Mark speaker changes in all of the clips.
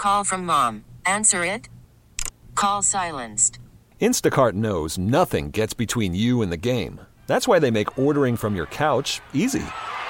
Speaker 1: Call from mom. Answer it. Call silenced.
Speaker 2: Instacart knows nothing gets between you and the game. That's why they make ordering from your couch easy.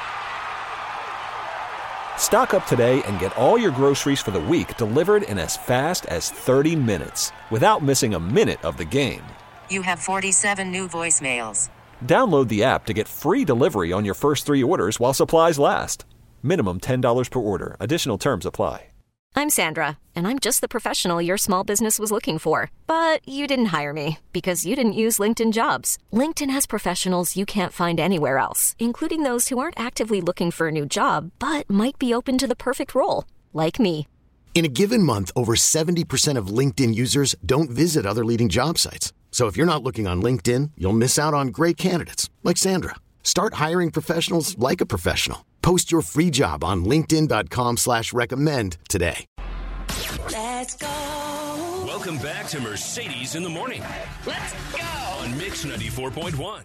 Speaker 2: Stock up today and get all your groceries for the week delivered in as fast as 30 minutes without missing a minute of the game.
Speaker 1: You have 47 new voicemails.
Speaker 2: Download the app to get free delivery on your first 3 orders while supplies last. Minimum $10 per order. Additional terms apply.
Speaker 3: I'm Sandra, and I'm just the professional your small business was looking for. But you didn't hire me because you didn't use LinkedIn Jobs. LinkedIn has professionals you can't find anywhere else, including those who aren't actively looking for a new job, but might be open to the perfect role, like me.
Speaker 4: In a given month, over 70% of LinkedIn users don't visit other leading job sites. So if you're not looking on LinkedIn, you'll miss out on great candidates like Sandra. Start hiring professionals like a professional. Post your free job on linkedin.com/recommend today.
Speaker 5: Let's go.
Speaker 6: Welcome back to Mercedes in the Morning.
Speaker 5: Let's go.
Speaker 6: On Mix 94.1.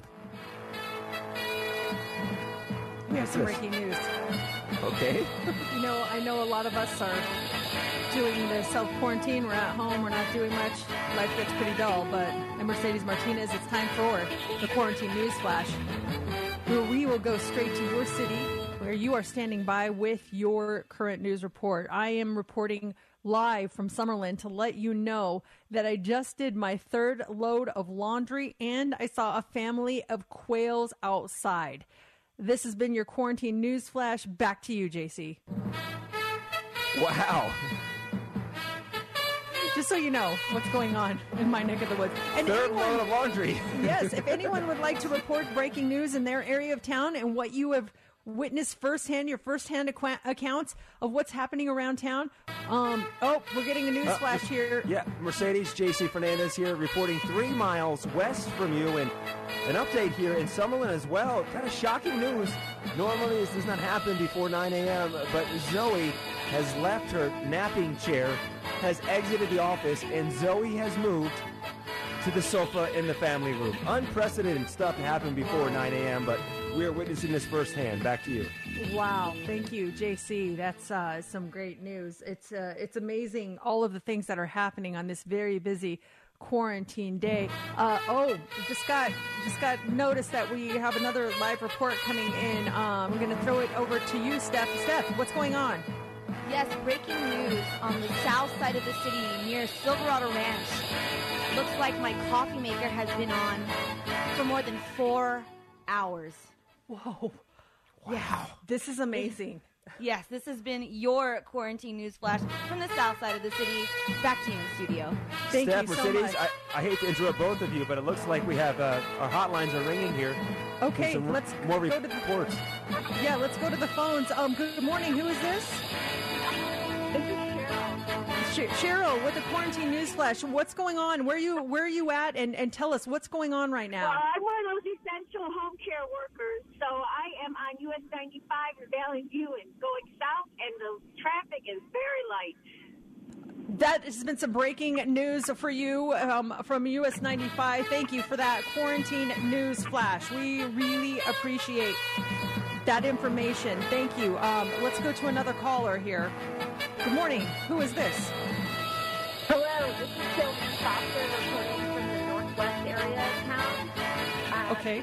Speaker 7: We have some breaking news.
Speaker 8: Okay.
Speaker 7: I know a lot of us are doing the self-quarantine. We're at home. We're not doing much. Life gets pretty dull. But at Mercedes Martinez, it's time for the Quarantine News Flash, where we will go straight to your city, where you are standing by with your current news report. I am reporting live from Summerlin to let you know that I just did my 3rd load of laundry and I saw a family of quails outside. This has been your Quarantine News Flash. Back to you, JC.
Speaker 8: Wow.
Speaker 7: Just so you know what's going on in my neck of the woods. And
Speaker 8: 3rd load of laundry.
Speaker 7: Yes, if anyone would like to report breaking news in their area of town and what you have witnessed firsthand, your firsthand accounts of what's happening around town. We're getting a news flash here.
Speaker 8: Yeah, Mercedes, JC Fernandez here, reporting 3 miles west from you, and an update here in Summerlin as well. Kind of shocking news. Normally this does not happen before 9 a.m., but Zoe has left her napping chair, has exited the office, and Zoe has moved to the sofa in the family room. Unprecedented stuff happened before 9 a.m., but we are witnessing this firsthand. Back to you.
Speaker 7: Wow. Thank you, JC. That's some great news. It's amazing all of the things that are happening on this very busy quarantine day. Just got notice that we have another live report coming in. I'm going to throw it over to you, Steph. Steph, what's going on?
Speaker 9: Yes, breaking news on the south side of the city near Silverado Ranch. Looks like my coffee maker has been on for more than 4 hours.
Speaker 7: Whoa. Wow. Yeah, this is amazing.
Speaker 9: Yes, this has been your Quarantine News Flash from the south side of the city. Back to you in the studio.
Speaker 7: Thank
Speaker 8: Steph,
Speaker 7: you so
Speaker 8: Mercedes,
Speaker 7: much.
Speaker 8: I hate to interrupt both of you, but it looks like we have our hotlines are ringing here.
Speaker 7: Okay,
Speaker 8: let's
Speaker 7: go
Speaker 8: more
Speaker 7: to the
Speaker 8: reports.
Speaker 7: Yeah, let's go to the phones. Good morning. Who is this?
Speaker 10: This is Cheryl.
Speaker 7: Cheryl with the Quarantine News Flash. What's going on? Where are you at? And tell us what's going on right now.
Speaker 10: Well, I'm one of those essential home care workers, so I am on US 95 in Valley View and going south, and the traffic is very light.
Speaker 7: That has been some breaking news for you from US 95. Thank you for that Quarantine News Flash. We really appreciate that information. Thank you. Let's go to another caller here. Good morning. Who is this?
Speaker 10: Hello, this is Sylvie Foster reporting from the northwest area of town.
Speaker 7: Okay.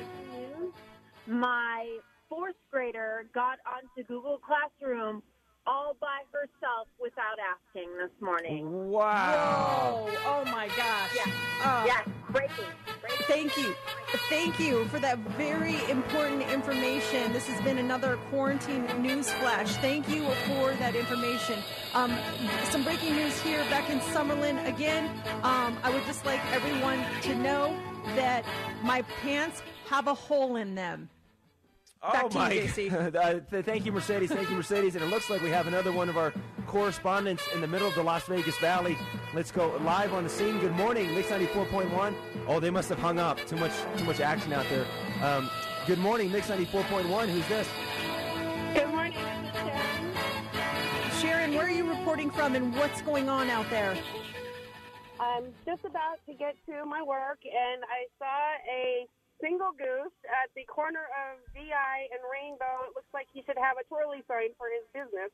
Speaker 10: My 4th grader got onto Google Classroom all by herself without asking this morning.
Speaker 8: Wow.
Speaker 7: Whoa. Oh, my gosh.
Speaker 10: Yeah. Yes, breaking.
Speaker 7: Thank you. Thank you for that very important information. This has been another Quarantine News Flash. Thank you for that information. Some breaking news here back in Summerlin. Again, I would just like everyone to know that my pants have a hole in them. Back to you, JC.
Speaker 8: Thank you, Mercedes. Thank you, Mercedes. And it looks like we have another one of our correspondents in the middle of the Las Vegas Valley. Let's go live on the scene. Good morning, Mix 94.1. Oh, they must have hung up. Too much action out there. Good morning, Mix 94.1. Who's this?
Speaker 10: Good morning, this is Sharon.
Speaker 7: Sharon, where are you reporting from and what's going on out there?
Speaker 10: I'm just about to get to my work, and I saw a single goose at the corner of VI and Rainbow. It looks like he should have a twirly sign for his business.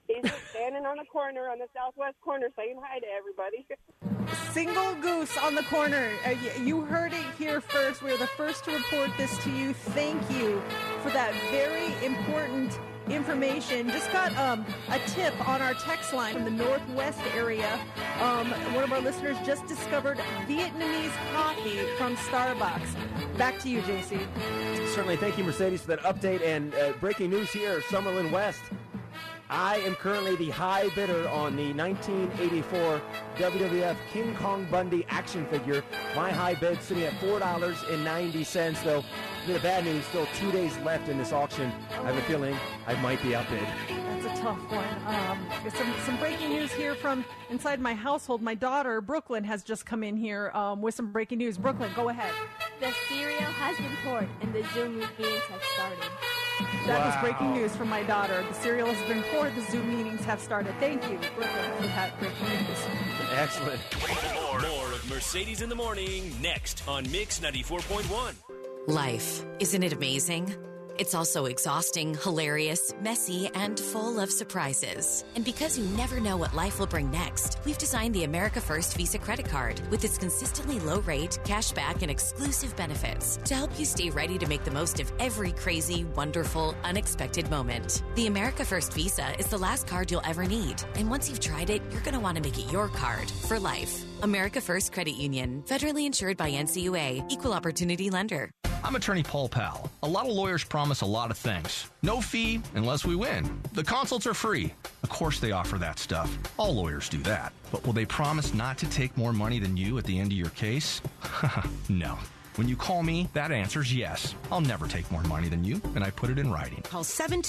Speaker 11: He's just standing on the corner, on the southwest corner, saying hi to everybody.
Speaker 7: Single goose on the corner. You heard it here first. We're the first to report this to you. Thank you for that very important information. Just got a tip on our text line from the Northwest area. One of our listeners just discovered Vietnamese coffee from Starbucks. Back to you, JC.
Speaker 8: Certainly. Thank you, Mercedes, for that update. And breaking news here, Summerlin West. I am currently the high bidder on the 1984 WWF King Kong Bundy action figure. My high bid sitting at $4.90, though. A bit of bad news, still 2 days left in this auction. I have a feeling I might be outbid.
Speaker 7: That's a tough one. Some breaking news here from inside my household. My daughter, Brooklyn, has just come in here with some breaking news. Brooklyn, go ahead.
Speaker 9: The cereal has been poured and the Zoom meetings have started.
Speaker 7: That was breaking news from my daughter. The cereal has been poured. The Zoom meetings have started. Thank you, Brooklyn, for that breaking news.
Speaker 8: Excellent.
Speaker 6: More of Mercedes in the Morning next on Mix 94.1.
Speaker 12: Life, isn't it amazing? It's also exhausting, hilarious, messy, and full of surprises. And because you never know what life will bring next, we've designed the America First Visa credit card with its consistently low rate, cash back, and exclusive benefits to help you stay ready to make the most of every crazy, wonderful, unexpected moment. The America First Visa is the last card you'll ever need. And once you've tried it, you're going to want to make it your card for life. America First Credit Union, federally insured by NCUA, equal opportunity lender.
Speaker 13: I'm attorney Paul Powell. A lot of lawyers promise a lot of things. No fee unless we win. The consults are free. Of course they offer that stuff. All lawyers do that. But will they promise not to take more money than you at the end of your case? No. When you call me, that answer's yes. I'll never take more money than you, and I put it in writing.
Speaker 14: Call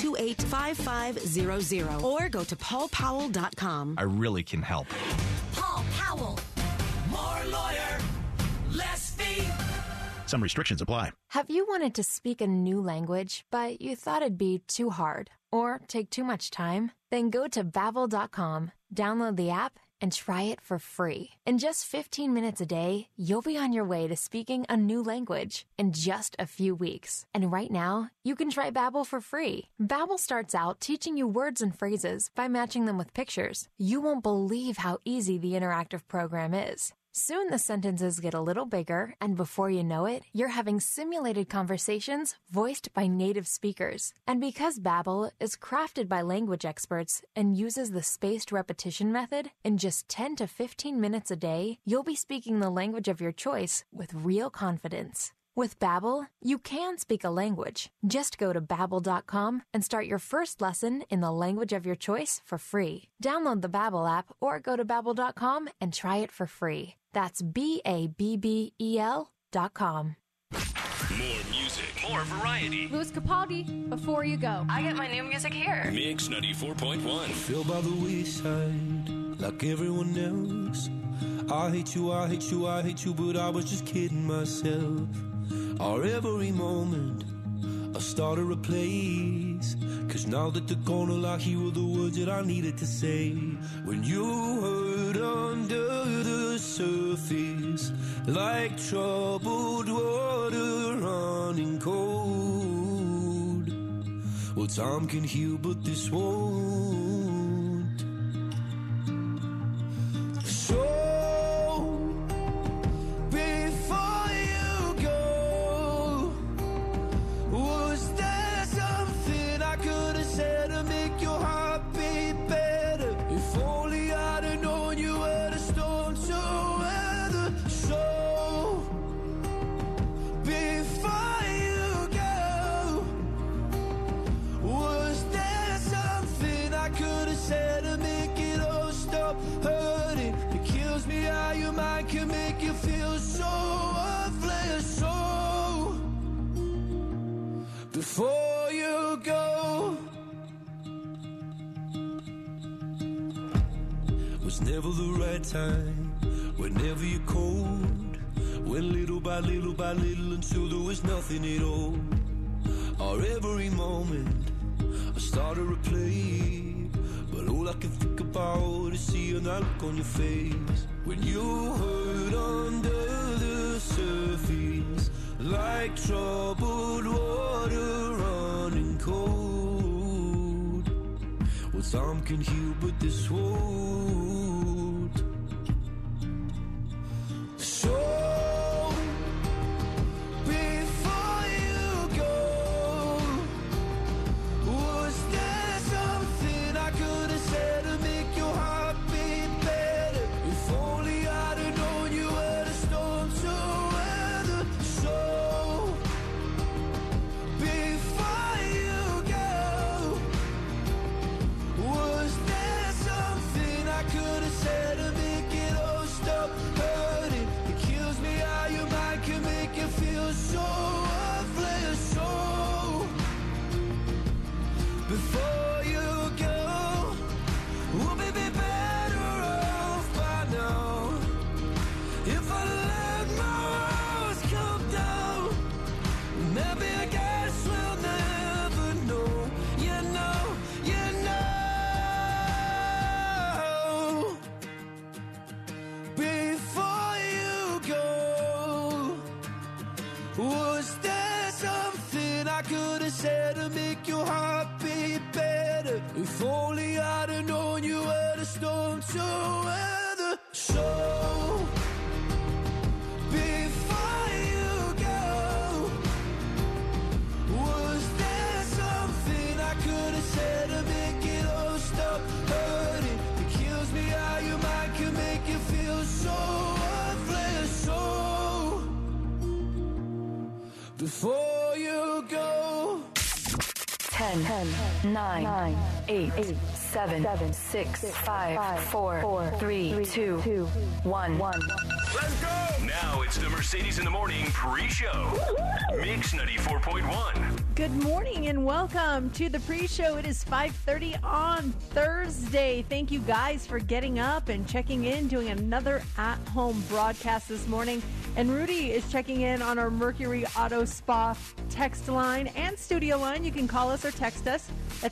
Speaker 14: 728-5500 or go to paulpowell.com.
Speaker 13: I really can help.
Speaker 5: Paul Powell. More lawyer, less fee.
Speaker 15: Some restrictions apply.
Speaker 3: Have you wanted to speak a new language, but you thought it'd be too hard or take too much time? Then go to Babbel.com, download the app, and try it for free. In just 15 minutes a day, you'll be on your way to speaking a new language in just a few weeks. And right now, you can try Babbel for free. Babbel starts out teaching you words and phrases by matching them with pictures. You won't believe how easy the interactive program is. Soon the sentences get a little bigger, and before you know it, you're having simulated conversations voiced by native speakers. And because Babbel is crafted by language experts and uses the spaced repetition method, in just 10 to 15 minutes a day, you'll be speaking the language of your choice with real confidence. With Babbel, you can speak a language. Just go to Babbel.com and start your first lesson in the language of your choice for free. Download the Babbel app or go to Babbel.com and try it for free. That's Babbel.com.
Speaker 6: More music, more variety.
Speaker 16: Louis Capaldi, Before You Go. I get my new music here.
Speaker 6: Mix 94.1.
Speaker 17: Feel by the wayside, like everyone else. I hate you, I hate you, I hate you, but I was just kidding myself. Our every moment, I started a place. Cause now that they're gone, all I hear were the words that I needed to say. When you hurt under the surface, like troubled water running cold. Well, time can heal, but this won't. So can make you feel so worthless. So before you go, was never the right time. Whenever you're cold, went little by little by little until there was nothing at all. Our every moment, I started to play, but all I can think about is seeing that look on your face. When you hurt under the surface, like troubled water running cold. Well, some can heal, but this won't. So before you go, was there something I could have said to make your heart beat better? If only I'd have known you were the storm to weather. So before you go, was there something I could have said to make it all stop hurting? It kills me how your mind can make you feel so worthless. So before you go, we'll be better off by now. If I let my walls come down, maybe I guess we'll never know. You know, you know. Before you go, was there something I could have said to make your heart beat better? If only I'd have known you were the storm to weather. So before you go, was there something I could have said to make it all stop hurting? It kills me how your mind can make you feel so worthless. So before you go,
Speaker 18: 10, 9, 8, 7, 6, 5, 4, 3, 2, 1.
Speaker 6: Let's go! Now it's the Mercedes in the Morning pre-show. Mix 94.1.
Speaker 7: Good morning and welcome to the pre-show. It is 5:30 on Thursday. Thank you guys for getting up and checking in, doing another at-home broadcast this morning. And Rudy is checking in on our Mercury Auto Spa text line and studio line. You can call us or text us at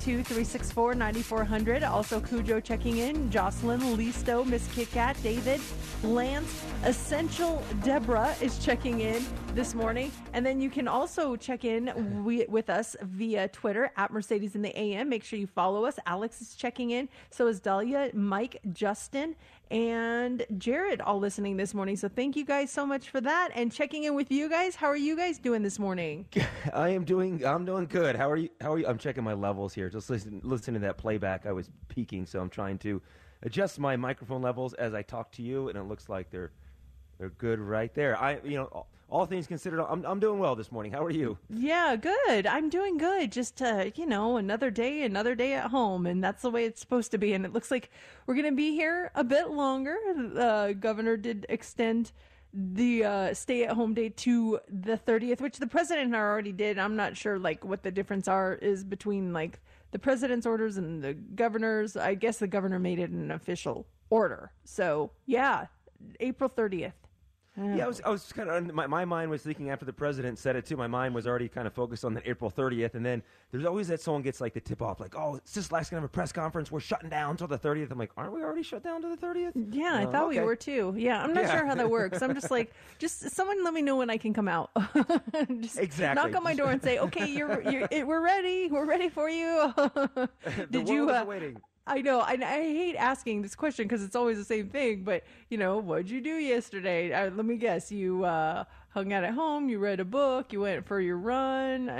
Speaker 7: 702-364-9400. Also Cujo checking in, Jocelyn, Listo, Miss Kit Kat, David, Lance, Essential Deborah is checking in this morning. And then you can also check in with us via Twitter at Mercedes in the AM. Make sure you follow us. Alex is checking in. So is Dahlia, Mike, Justin, and Jared all listening this morning. So thank you guys so much for that. And checking in with you guys. How are you guys doing this morning?
Speaker 8: I'm doing good. How are you? I'm checking my levels here. Just listening to that playback. I was peaking, so I'm trying to adjust my microphone levels as I talk to you, and it looks like they're good right there. All things considered, I'm doing well this morning. How are you?
Speaker 7: Yeah, good. I'm doing good. Just another day at home, and that's the way it's supposed to be. And it looks like we're going to be here a bit longer. The governor did extend the stay-at-home day to the 30th, which the president already did. I'm not sure what the difference is between the president's orders and the governor's. I guess the governor made it an official order. So yeah, April 30th.
Speaker 8: Yeah, I was kind of, my mind was thinking after the president said it too, my mind was already kind of focused on the April 30th, and then there's always that someone gets the tip off, Sislak's going to have a press conference, we're shutting down until the 30th. I'm like, aren't we already shut down to the 30th?
Speaker 7: Yeah, I thought we were too. Yeah, I'm not sure how that works. I'm just just someone let me know when I can come out. Exactly. Knock on my door and say, okay, we're ready. We're ready for you.
Speaker 8: Did you? Waiting.
Speaker 7: I know. I hate asking this question because it's always the same thing. But, what'd you do yesterday? Let me guess. You hung out at home. You read a book. You went for your run.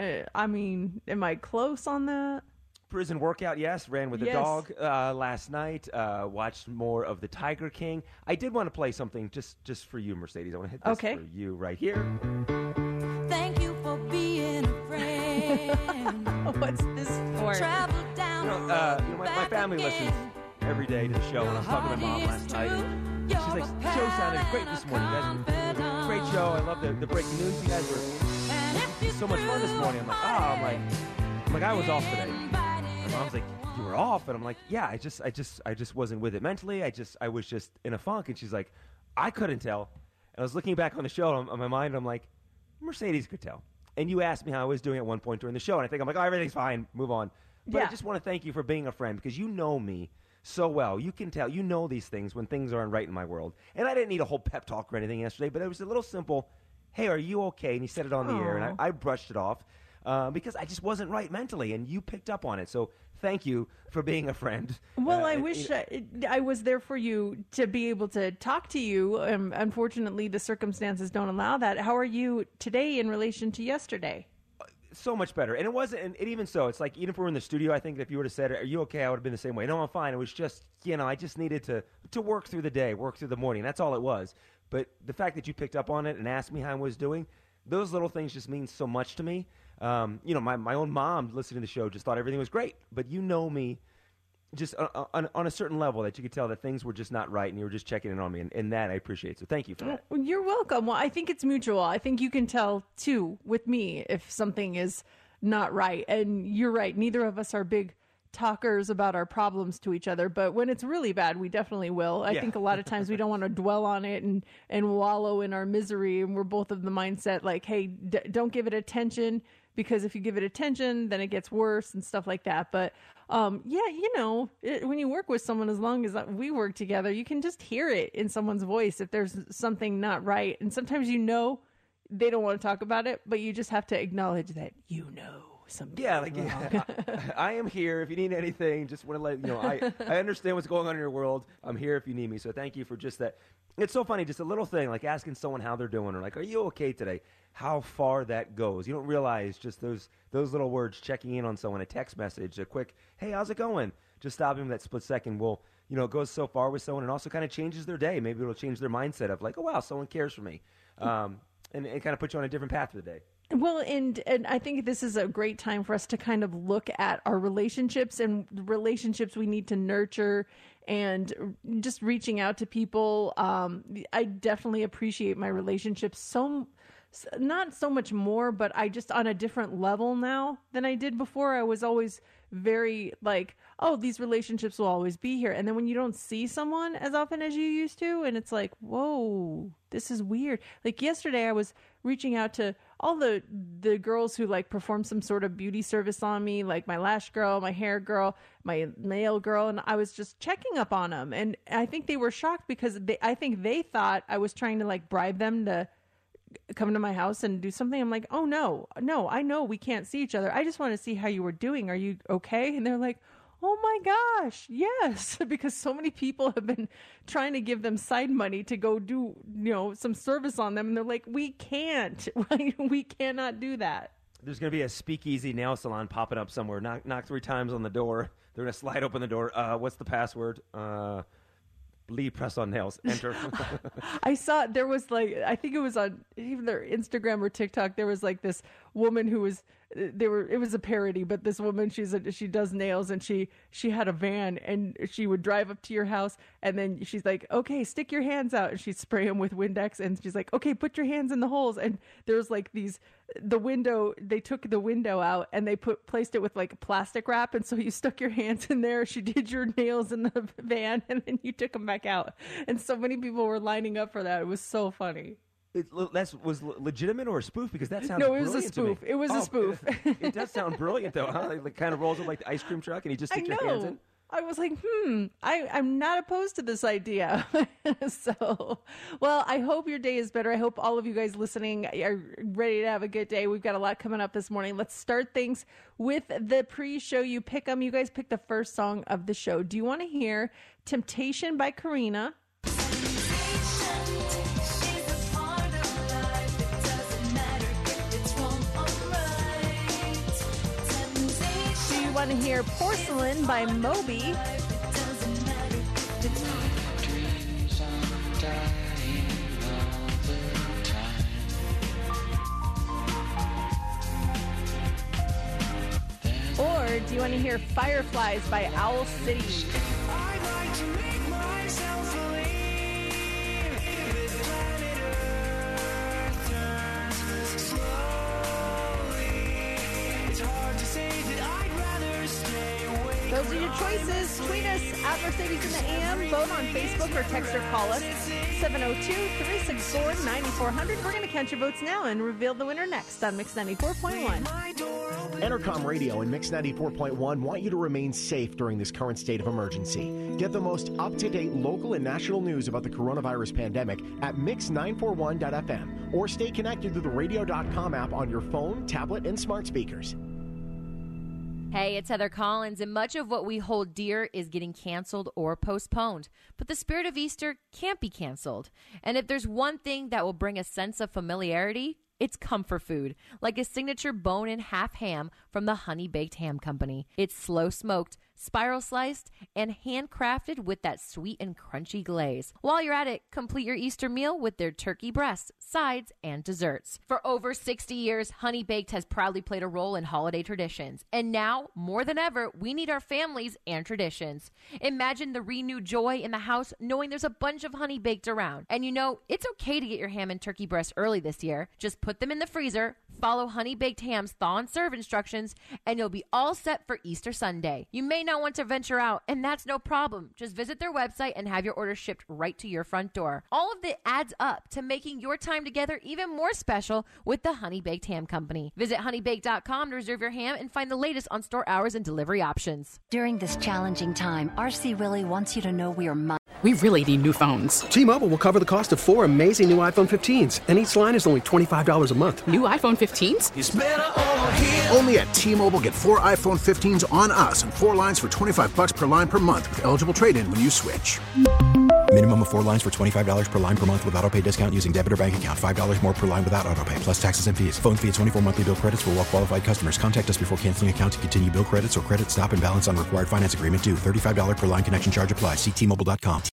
Speaker 7: Am I close on that?
Speaker 8: Prison workout, yes. Ran with the dog last night. Watched more of The Tiger King. I did want to play something just for you, Mercedes. I want to hit this for you right here.
Speaker 5: Thank you for being a friend.
Speaker 7: What's this for?
Speaker 5: Travel down
Speaker 8: my family listens every day to the show, and I was talking to my mom last night. And she's like, "Show sounded great this morning. You guys were great show. I love the breaking news. You guys were so much fun this morning." I'm like, I was off today. My mom's like, "You were off?" And I'm like, "Yeah, I just wasn't with it mentally. I was just in a funk." And she's like, "I couldn't tell." And I was looking back on the show on my mind. I'm like, Mercedes could tell. And you asked me how I was doing at one point during the show, and I'm like, "Oh, everything's fine. Move on." But I just want to thank you for being a friend, because you know me so well. You can tell. You know these things when things aren't right in my world. And I didn't need a whole pep talk or anything yesterday, but it was a little simple, "Hey, are you okay?" And you said it on the air, and I brushed it off because I just wasn't right mentally, and you picked up on it. So thank you for being a friend.
Speaker 7: Well, I wish I was there for you to be able to talk to you. Unfortunately, the circumstances don't allow that. How are you today in relation to yesterday?
Speaker 8: So much better. And it wasn't, and even so, it's like, even if we were in the studio, I think if you would have said, are you okay? I would have been the same way. No, I'm fine. It was just, I just needed to work through the day, work through the morning. That's all it was. But the fact that you picked up on it and asked me how I was doing, those little things just mean so much to me. My own mom listening to the show just thought everything was great. But you know me just on a certain level that you could tell that things were just not right, and you were just checking in on me, and that I appreciate. So thank you for that.
Speaker 7: Well, you're welcome. Well, I think it's mutual. I think you can tell, too, with me if something is not right. And you're right. Neither of us are big talkers about our problems to each other, but when it's really bad, we definitely will. I think a lot of times we don't want to dwell on it and wallow in our misery, and we're both of the mindset like, hey, don't give it attention, because if you give it attention, then it gets worse and stuff like that. But when you work with someone, as long as we work together, you can just hear it in someone's voice if there's something not right. And sometimes they don't want to talk about it, but you just have to acknowledge that something.
Speaker 8: I am here if you need anything. Just want to let you know, I understand what's going on in your world. I'm here if you need me. So thank you for just that. It's so funny, just a little thing like asking someone how they're doing, or like, are you okay today? How far that goes. You don't realize just those little words, checking in on someone, a text message, a quick, hey, how's it going? Just stopping that split second will, it goes so far with someone, and also kind of changes their day. Maybe it'll change their mindset of like, oh wow, someone cares for me, and it kind of puts you on a different path for the day.
Speaker 7: Well, and I think this is a great time for us to kind of look at our relationships and relationships we need to nurture, and just reaching out to people. I definitely appreciate my relationships not so much more, but I just on a different level now than I did before. I was always very like, oh, these relationships will always be here. And then when you don't see someone as often as you used to, and it's like, whoa, this is weird. Like yesterday I was reaching out to all the girls who like perform some sort of beauty service on me, like my lash girl, my hair girl, my nail girl. And I was just checking up on them. And I think they were shocked because I think they thought I was trying to like bribe them to come to my house and do something. I'm like, oh no, I know we can't see each other. I just want to see how you were doing. Are you okay? And they're like, oh my gosh, yes. Because so many people have been trying to give them side money to go do, some service on them. And they're like, we can't, we cannot do that.
Speaker 8: There's going to be a speakeasy nail salon popping up somewhere. Knock 3 times on the door. They're going to slide open the door. What's the password? Lee press on nails. Enter.
Speaker 7: I saw there was like, I think it was on even their Instagram or TikTok. There was like this woman who was, it was a parody, but this woman, she does nails, and she had a van, and she would drive up to your house, and then she's like, okay, stick your hands out, and she'd spray them with Windex, and she's like, okay, put your hands in the holes. And there's like they took the window out, and they placed it with like plastic wrap, and so you stuck your hands in there. She did your nails in the van, and then you took them back out. And so many people were lining up for that. It was so funny.
Speaker 8: Was legitimate or a spoof? Because that sounds
Speaker 7: brilliant. No, it was a spoof. It was a spoof.
Speaker 8: It does sound brilliant, though, huh? It kind of rolls up like the ice cream truck, and you just stick your hands in.
Speaker 7: I was like, I'm not opposed to this idea. So, well, I hope your day is better. I hope all of you guys listening are ready to have a good day. We've got a lot coming up this morning. Let's start things with the pre-show. You pick them. You guys pick the first song of the show. Do you want to hear Temptation by Karina? Want to hear Porcelain by Moby? Or do you want to hear Fireflies by Owl City?
Speaker 17: I'd like to make myself believe this planet Earth turns slowly. It's hard to say that I'd rather stay awake.
Speaker 7: Those are your choices. Tweet us at Mercedes in the AM. Vote on Facebook or text or call us 702-364-9400. We're going to count your votes now and reveal the winner next on Mix 94.1.
Speaker 19: Entercom Radio and Mix 94.1 want you to remain safe during this current state of emergency. Get the most up-to-date local and national news about the coronavirus pandemic at mix941.fm or stay connected to the radio.com app on your phone, tablet, and smart speakers.
Speaker 20: Hey, it's Heather Collins, and much of what we hold dear is getting canceled or postponed. But the spirit of Easter can't be canceled. And if there's one thing that will bring a sense of familiarity, it's comfort food, like a signature bone-in half ham from the Honey Baked Ham Company. It's slow-smoked, spiral sliced, and handcrafted with that sweet and crunchy glaze. While you're at it, complete your Easter meal with their turkey breasts, sides, and desserts. For over 60 years, Honey Baked has proudly played a role in holiday traditions. And now, more than ever, we need our families and traditions. Imagine the renewed joy in the house knowing there's a bunch of Honey Baked around. And you know, it's okay to get your ham and turkey breasts early this year. Just put them in the freezer, follow Honey Baked Ham's thaw and serve instructions, and you'll be all set for Easter Sunday. You may not want to venture out, and that's no problem. Just visit their website and have your order shipped right to your front door. All of it adds up to making your time together even more special with the Honey Baked Ham Company. Visit honeybaked.com to reserve your ham and find the latest on store hours and delivery options.
Speaker 21: During this challenging time, RC Willey wants you to know we are
Speaker 22: We really need new phones.
Speaker 23: T-Mobile will cover the cost of 4 amazing new iPhone 15s, and each line is only $25 a month.
Speaker 22: New iPhone 15s?
Speaker 15: It's better over here. Only at T-Mobile, get 4 iPhone 15s on us and 4 lines for $25 per line per month with eligible trade-in when you switch.
Speaker 24: Minimum of 4 lines for $25 per line per month with autopay discount using debit or bank account. $5 more per line without autopay, plus taxes and fees. Phone fee at 24 monthly bill credits for well-qualified customers. Contact us before canceling account to continue bill credits or credit stop and balance on required finance agreement due. $35 per line connection charge applies. See T-Mobile.com.